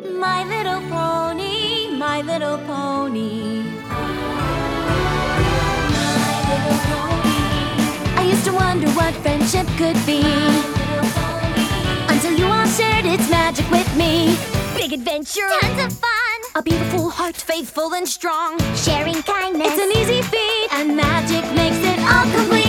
My little pony, my little pony. My little pony. I used to wonder what friendship could be, until you all shared its magic with me. Big adventure, Tons of fun, a beautiful heart, faithful and strong. sharing kindness. It's an easy feat, and magic makes it all complete.